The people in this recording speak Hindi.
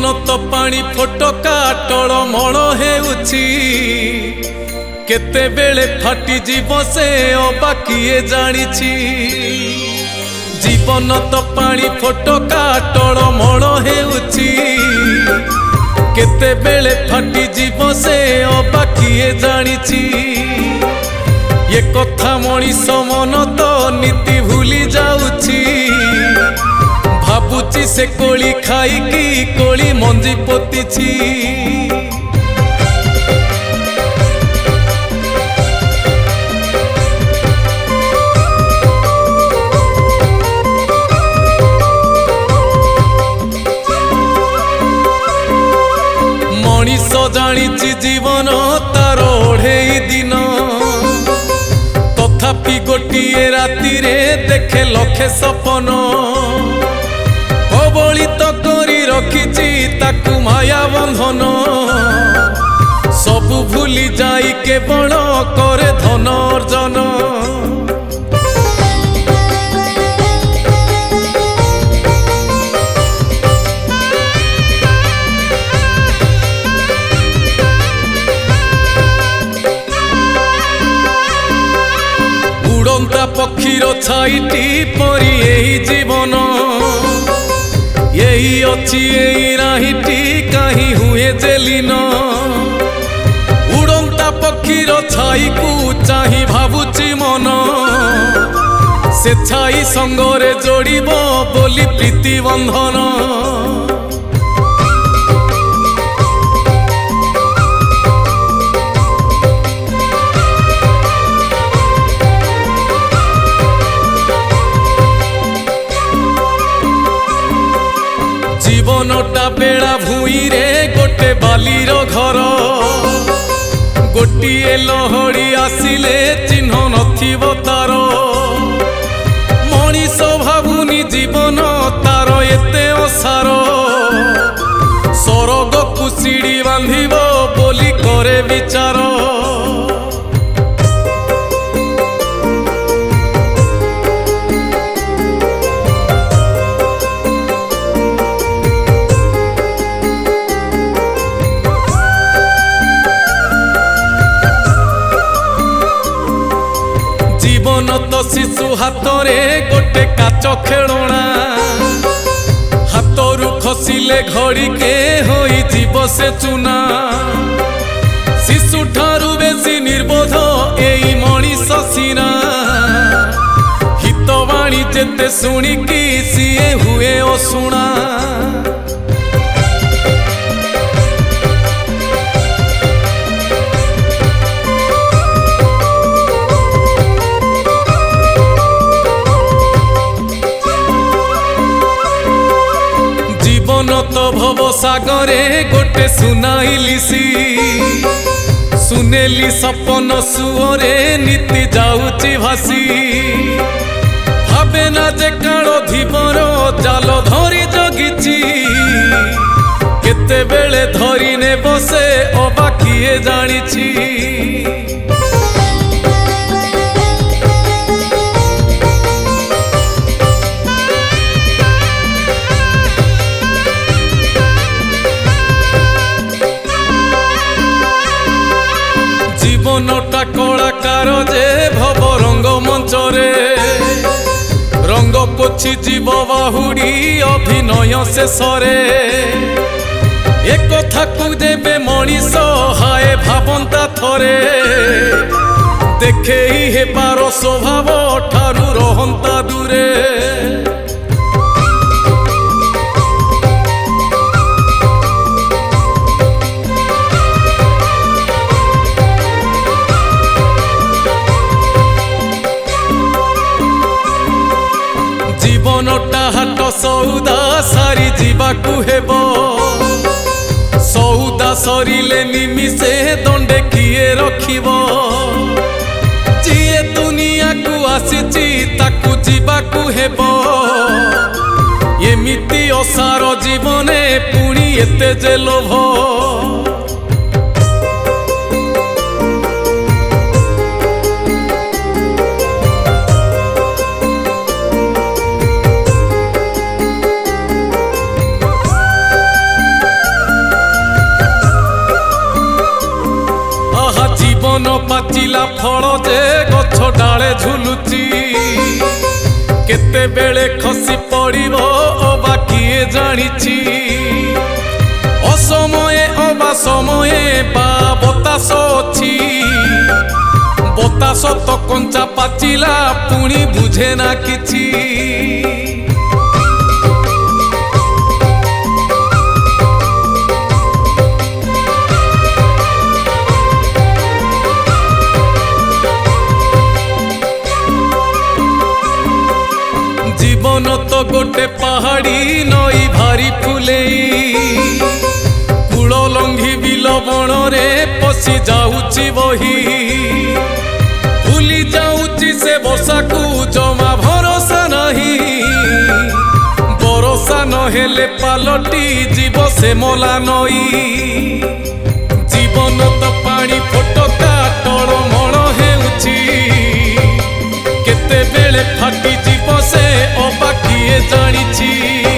तो पानी फोटका टळमळ हेउछि केते बेले फाटी जीव से अबा किए जानिछि। जीवन तो पानी फोटका टळमळ हेउछि केते बेले फाटी जीव से अबा किए जानिछि। ये कथा मनीष मन तो नीति भूली जाउछि भाबुची से कोली खाइकी कोली मंजी पोतीछि। मनीष जानिछि जीवन तार ओढ़ेई दिन तथापि गोटिए राति रे देखे लखे सपन कबलित करी रखिछि ताकू माया बंधन सबु भूली जाई केवल करे धन अर्जन। उड़ंता पक्षीर छाईटी परी एही जीवन यही अच्छी यही राहीटी कहीं हुए जेलीन। उड़ंता पक्षीर छाई को चाही भाबुची मन से छाई संगरे जोड़िब बोली प्रीति बंधन। जीवनटा बेड़ा भूई रे गोटे बालीर घर गोटिए लहड़ी आसिले चिन्ह नथिबो तार। मनीष भाबुनी जीवन तार एते असार सरग को सीढ़ी बांधिबो बोली करे विचार। जीवन तो शिशु हाथ रे गोटे काच खेलना हाथरू खसिले घड़ी के होई जीव से चुना। शिशु ठारू बेसी निर्बोध एई मनीष सीना हितवाणी जेते शुणिकी सीए हुए अशुणा। जीवन तो भव सागरे गोटे सुनाइलिसी सुनेली सपन सुओरे नीति जाउची भासी। भावे ना जे काल धीवर जाल धरी जगिची केते बेले धरी ने बसे अबा किए जानिछि। जीवनटा कलाकार जे भव रंग मंचरे रंग पोछि जीव बाहुड़ी अभिनय शेषरे। एक कथा को जेबे मनीष हाय भाबंता थरे देखे ही हे पार स्वभाव ठारू रहंता दूरे। जीवनटा हाट सौदा सारी जीवाकू हेबो सौदा सरिले निमिषे दंडे किए रखिबो। जिए दुनिया को आसीची ताकू जीवाकू हेबो एमिति असार जीवने पुणी एते जे लोभ। पाचिला फल जे गछ डाले झुलुची केते बेले खसी पड़िबो अबा किए जानिची असमये अबा समये बा बतास अछि बतास तो कंचा पाचिला पुणी बुझे ना किछि जीवन तो गोटे पहाड़ी नई भारी फुलेई कूल लंघी बिल बण रे पशि जाऊची बही भूली जाऊची से बसा को जमा भरोसा नहीं भरोसा नहेले पालटी जीव से मला नई जीवन तो पानी फोटका टळमळ हेउची केते बेले फाटी जीव से अबा किए जानिची।